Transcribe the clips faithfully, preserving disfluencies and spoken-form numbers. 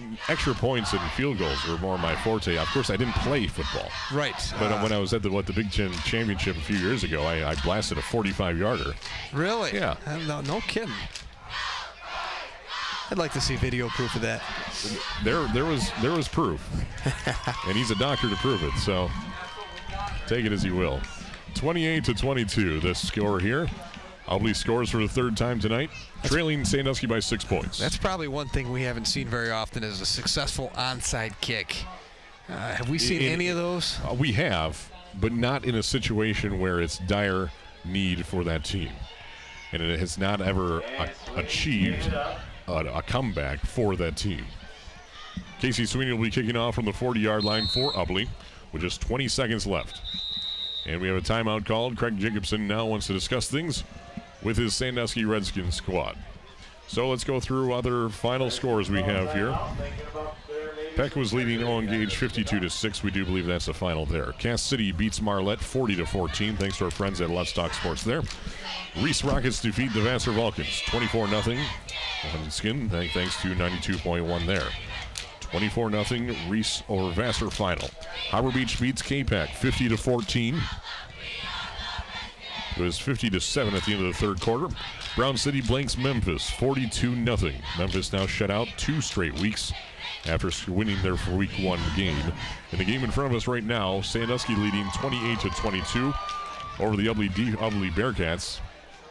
extra points and field goals were more my forte. Of course, I didn't play football. Right. But uh, when I was at the what the Big Ten Championship a few years ago, I, I blasted a forty-five yarder. Really? Yeah. Uh, no, no kidding. I'd like to see video proof of that. There, there was there was proof, and he's a doctor to prove it. So take it as you will. twenty-eight to twenty-two, the score here. Ubly scores for the third time tonight, trailing Sandusky by six points. That's probably one thing we haven't seen very often is a successful onside kick. Uh, have we seen in, any of those? Uh, we have, but not in a situation where it's dire need for that team. And it has not ever a- achieved a, a comeback for that team. Casey Sweeney will be kicking off from the forty-yard line for Ubly with just twenty seconds left. And we have a timeout called. Craig Jacobson now wants to discuss things with his Sandusky Redskins squad. So let's go through other final scores we have here. Peck was leading Owen Gage fifty-two to six. We do believe that's the final there. Cass City beats Marlette forty to fourteen. Thanks to our friends at Let's Talk Sports there. Reese Rockets defeat the Vassar Vulcans twenty-four nothing. On Skin, thanks to ninety-two point one there. twenty-four nothing Reese over Vassar final. Harbor Beach beats K-Pac fifty to fourteen. It was fifty to seven at the end of the third quarter. Brown City blanks Memphis forty-two nothing. Memphis now shut out two straight weeks after winning their week one game. In the game in front of us right now, Sandusky leading twenty-eight to twenty-two over the Ubly, D- Ubly Bearcats.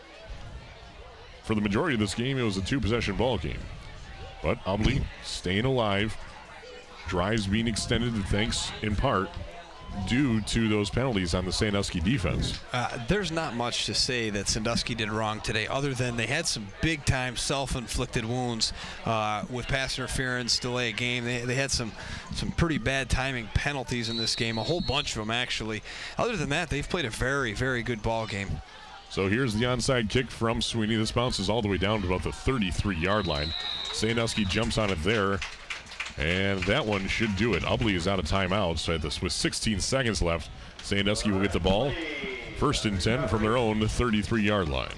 For the majority of this game, it was a two-possession ball game. But Ubly staying alive, drives being extended thanks in part due to those penalties on the Sandusky defense. Uh, there's not much to say that Sandusky did wrong today other than they had some big-time self-inflicted wounds uh, with pass interference, delay of game. They, they had some, some pretty bad timing penalties in this game, a whole bunch of them actually. Other than that, they've played a very, very good ball game. So here's the onside kick from Sweeney. This bounces all the way down to about the thirty-three-yard line. Sandusky jumps on it there. And that one should do it. Ubly is out of timeout. So this with sixteen seconds left, Sandusky will get the ball. First and ten from their own thirty-three-yard line.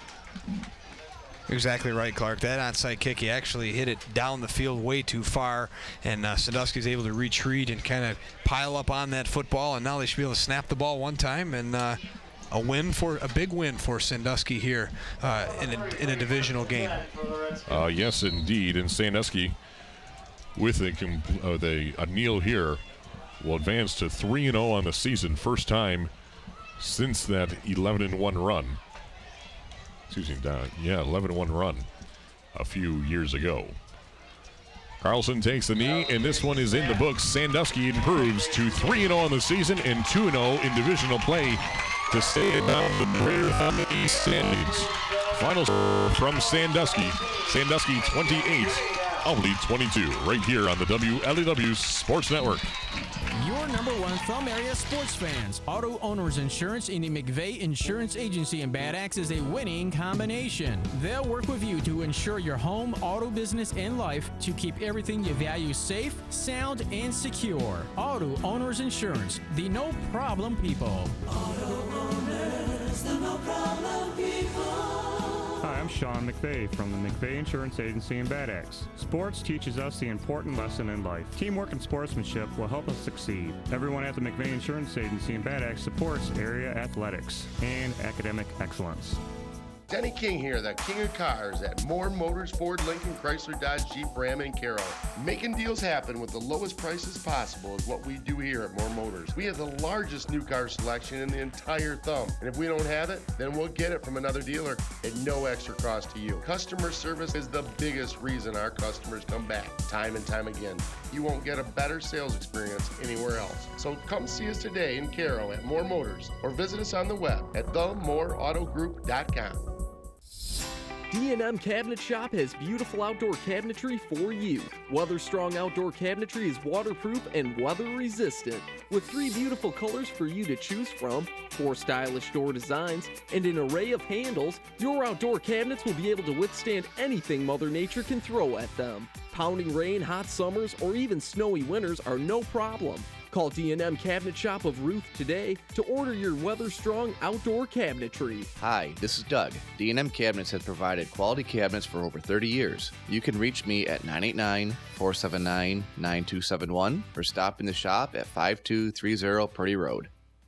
Exactly right, Clark. That onside kick, he actually hit it down the field way too far, and uh, Sandusky is able to retreat and kind of pile up on that football, and now they should be able to snap the ball one time, and uh, a win for a big win for Sandusky here uh, in, a, in a divisional game. Uh, yes, indeed. And Sandusky, with a, uh, the, a kneel here, will advance to three and oh on the season. First time since that eleven and one run. Excuse me, uh, yeah, eleven and one run a few years ago. Carlson takes the knee, and this one is in the books. Sandusky improves to three and oh on the season and two and oh in divisional play to stay atop the Greater Thumb East standings. Final score from Sandusky. Sandusky twenty-eight, Ubly twenty-two, right here on the W L E W Sports Network. Your number one Thumb area sports fans. Auto Owners Insurance in the McVeigh Insurance Agency in Bad Axe is a winning combination. They'll work with you to insure your home, auto business, and life to keep everything you value safe, sound, and secure. Auto Owners Insurance, the no problem people. Auto Owners, the no problem people. Hi, I'm Sean McVeigh from the McVeigh Insurance Agency in Bad Axe. Sports teaches us the important lesson in life. Teamwork and sportsmanship will help us succeed. Everyone at the McVeigh Insurance Agency in Bad Axe supports area athletics and academic excellence. Denny King here, the king of cars at Moore Motors, Ford, Lincoln, Chrysler, Dodge, Jeep, Ram, and Carroll. Making deals happen with the lowest prices possible is what we do here at Moore Motors. We have the largest new car selection in the entire thumb. And if we don't have it, then we'll get it from another dealer at no extra cost to you. Customer service is the biggest reason our customers come back time and time again. You won't get a better sales experience anywhere else. So come see us today in Carroll at Moore Motors or visit us on the web at the moore auto group dot com. D and M Cabinet Shop has beautiful outdoor cabinetry for you. Weather-strong outdoor cabinetry is waterproof and weather-resistant. With three beautiful colors for you to choose from, four stylish door designs, and an array of handles, your outdoor cabinets will be able to withstand anything Mother Nature can throw at them. Pounding rain, hot summers, or even snowy winters are no problem. Call D and M Cabinet Shop of Ruth today to order your weather-strong outdoor cabinetry. Hi, this is Doug. D and M Cabinets has provided quality cabinets for over thirty years. You can reach me at nine eight nine, four seven nine, nine two seven one or stop in the shop at five two three zero Purdy Road.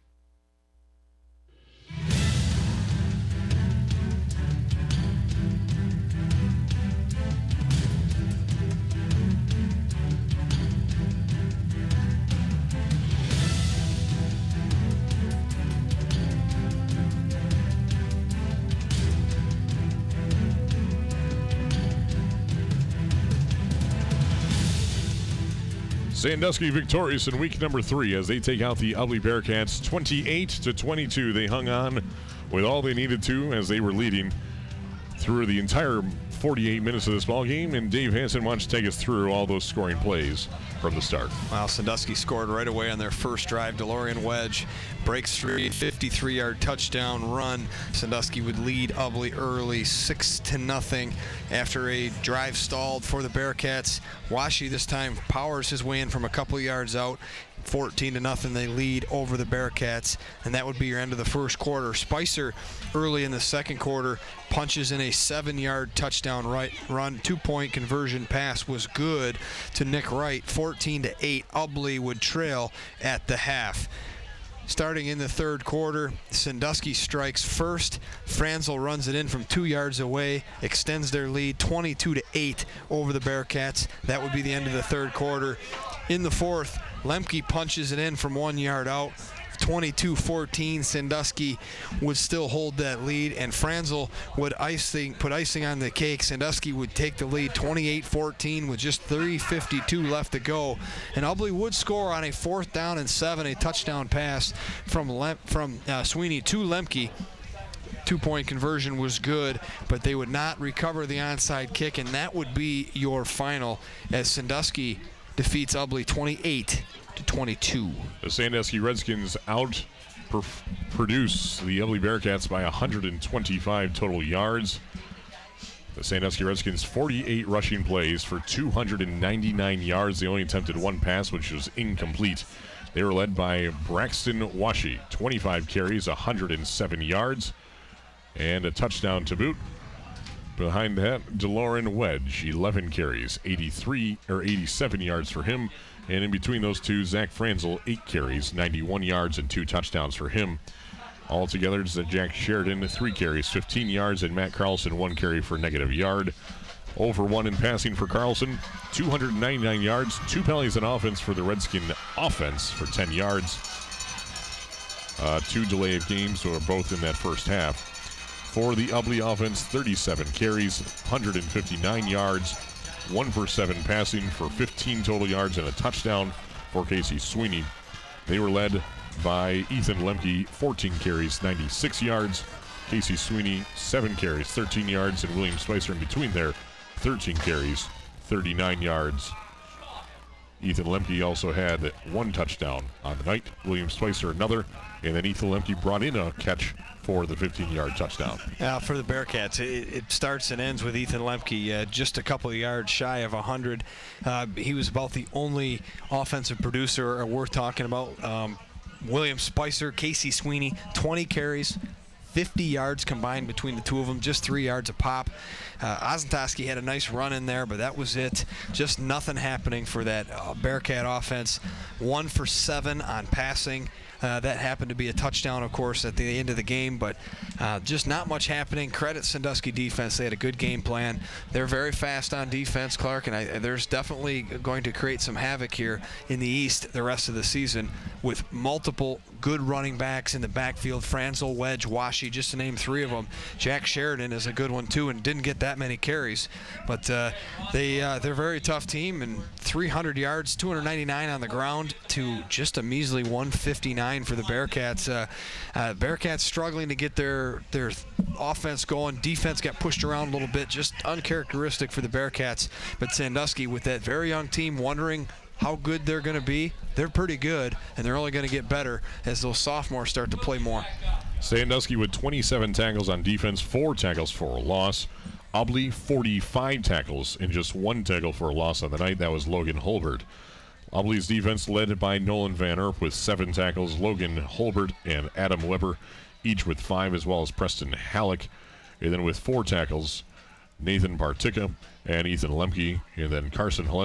Sandusky victorious in week number three as they take out the Ubly Bearcats twenty-eight to twenty-two. They hung on with all they needed to as they were leading through the entire forty-eight minutes of this ball game, and Dave Hansen wants to take us through all those scoring plays from the start. Well, Sandusky scored right away on their first drive. DeLorean Wedge breaks through a fifty-three-yard touchdown run. Sandusky would lead Ubly early, six to nothing, after a drive stalled for the Bearcats. Washi this time powers his way in from a couple yards out. fourteen to nothing, they lead over the Bearcats, and that would be your end of the first quarter. Spicer early in the second quarter punches in a seven-yard touchdown right run. Two-point conversion pass was good to Nick Wright. fourteen to eight, Ubly would trail at the half. Starting in the third quarter, Sandusky strikes first. Franzel runs it in from two yards away, extends their lead twenty-two to eight over the Bearcats. That would be the end of the third quarter. In the fourth, Lemke punches it in from one yard out. twenty-two fourteen, Sandusky would still hold that lead, and Franzel would icing, put icing on the cake. Sandusky would take the lead twenty-eight fourteen with just three fifty-two left to go. And Ubly would score on a fourth down and seven, a touchdown pass from, Lem- from uh, Sweeney to Lemke. Two-point conversion was good, but they would not recover the onside kick, and that would be your final as Sandusky defeats Ubly twenty-eight to twenty-two. The Sandusky Redskins out per- produce the Ubly Bearcats by one hundred twenty-five total yards. The Sandusky Redskins forty-eight rushing plays for two hundred ninety-nine yards. They only attempted one pass, which was incomplete. They were led by Braxton Washi, twenty-five carries, one hundred seven yards, and a touchdown to boot. Behind that, DeLorean Wedge, eleven carries, eighty-three or eighty-seven yards for him. And in between those two, Zach Franzel, eight carries, ninety-one yards, and two touchdowns for him. Altogether, it's Jack Sheridan, three carries, fifteen yards, and Matt Carlson, one carry for a negative yard. Over one in passing for Carlson, two hundred ninety-nine yards, two penalties on offense for the Redskin offense for ten yards. Uh, two delay of games, so both in that first half. For the Ubly offense, thirty-seven carries, one hundred fifty-nine yards, one for seven passing for fifteen total yards and a touchdown for Casey Sweeney. They were led by Ethan Lemke, fourteen carries, ninety-six yards. Casey Sweeney, seven carries, thirteen yards, and William Spicer in between there, thirteen carries, thirty-nine yards. Ethan Lemke also had one touchdown on the night. William Spicer another, and then Ethan Lemke brought in a catch for the fifteen-yard touchdown. Yeah, for the Bearcats, it, it starts and ends with Ethan Lemke, uh, just a couple of yards shy of one hundred. Uh, he was about the only offensive producer worth talking about. Um, William Spicer, Casey Sweeney, twenty carries, fifty yards combined between the two of them, just three yards a pop. Uh, Ozentoski had a nice run in there, but that was it. Just nothing happening for that uh, Bearcat offense. One for seven on passing. Uh, that happened to be a touchdown, of course, at the end of the game, but uh, just not much happening. Credit Sandusky defense. They had a good game plan. They're very fast on defense, Clark, and I, there's definitely going to create some havoc here in the East the rest of the season with multiple good running backs in the backfield. Franzel, Wedge, Washi, just to name three of them. Jack Sheridan is a good one, too, and didn't get that many carries. But uh, they, uh, they're a very tough team, and three hundred yards, two hundred ninety-nine on the ground to just a measly one fifty-nine for the Bearcats. Uh, uh, Bearcats struggling to get their their offense going. Defense got pushed around a little bit, just uncharacteristic for the Bearcats. But Sandusky, with that very young team, wondering how good they're going to be. They're pretty good, and they're only going to get better as those sophomores start to play more. Sandusky with twenty-seven tackles on defense, four tackles for a loss. Ubly, forty-five tackles and just one tackle for a loss on the night. That was Logan Holbert. Aubely's defense led by Nolan Van Erp with seven tackles, Logan Holbert and Adam Weber each with five, as well as Preston Halleck. And then with four tackles, Nathan Bartica and Ethan Lemke, and then Carson